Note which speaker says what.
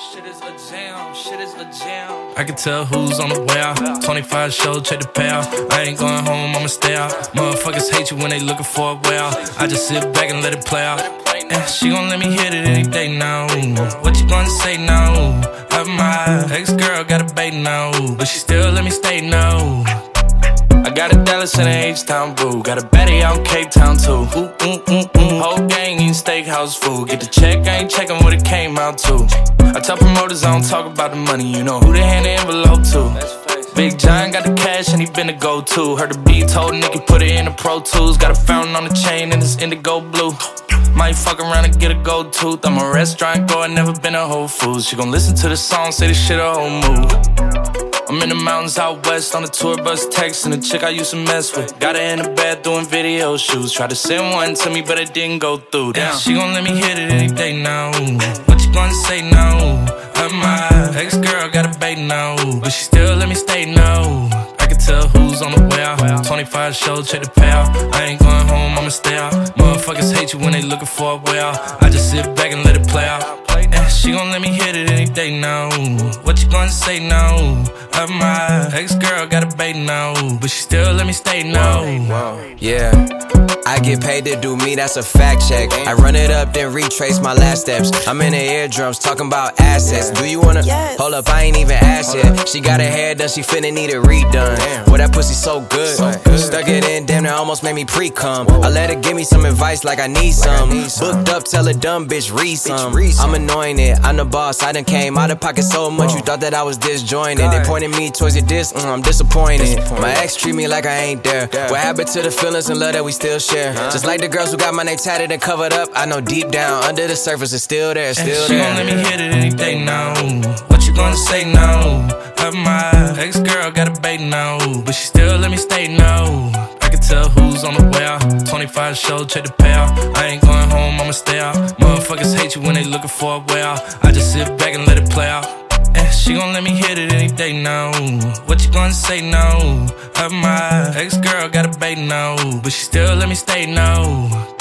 Speaker 1: Shit is a jam, shit is a jam. I can tell who's on the way out. 25 show, check the payout. I ain't going home, I'ma stay out. Motherfuckers hate you when they looking for a way out. I just sit back and let it play out. And she gon' let me hit it any day now. What you gonna say now? Have my ex-girl got a bait now, but she still let me stay now. I got a Dallas and an H-Town boo. Got a baddie out in Cape Town too. Whole gang eating steakhouse food. Get the check, I ain't checking what it came out to. I tell promoters I don't talk about the money. You know who they hand the envelope to. Big John got the cash and he been the go-to. Heard the beat, told Nicky put it in the Pro Tools. Got a fountain on the chain and it's indigo blue. Might fuck around and get a gold tooth. I'm a restaurant goer, never been a Whole Foods. She gon' listen to the song, say this shit a whole move. I'm in the mountains out west on the tour bus texting a chick I used to mess with. Got her in the bed doing video shoots. Tried to send one to me but it didn't go through. Damn, she gon' let me hit it any day now. What you gonna say now? My ex-girl got a bait now, but she still let me stay now. I can tell who's on the way out. 25 show, check the payout. I ain't going home, I'ma stay out. Motherfuckers hate you when they looking for a way out. I just sit back and let it play out. And she gon' let me hit it any day now. What you gonna say now? My ex-girl got a bait now, but she still let me stay now.
Speaker 2: Yeah, I get paid to do me, that's a fact check. I run it up, then retrace my last steps. I'm in the eardrums, talking about assets. Do you wanna? Hold up, I ain't even asked yet. She got her hair done, she finna need it redone. Boy, that pussy so good. Stuck it in, damn, that almost made me pre-cum. I let her give me some advice like I need some. Booked up, tell a dumb bitch, read some. I'm annoying it, I'm the boss, I done came out of pocket so much. You thought that I was disjointed. They pointed me towards your diss, I'm disappointed. My ex treat me like I ain't there. What happened to the feelings and love that we still share? Just like the girls who got my name tatted and covered up, I know deep down, under the surface it's still there, still there.
Speaker 1: She gon' let me hit it any day now. What you gonna say now? My ex-girl got a bait now, but she still let me stay now. I can tell who's on the way out. 25 show, check the payout. I ain't going home, I'ma stay out. Motherfuckers hate you when they looking for a way out. I just sit back and let it play out. And she gon' let me hit it any day now. What you gonna say now? My ex-girl got a bait now, but she still let me stay now.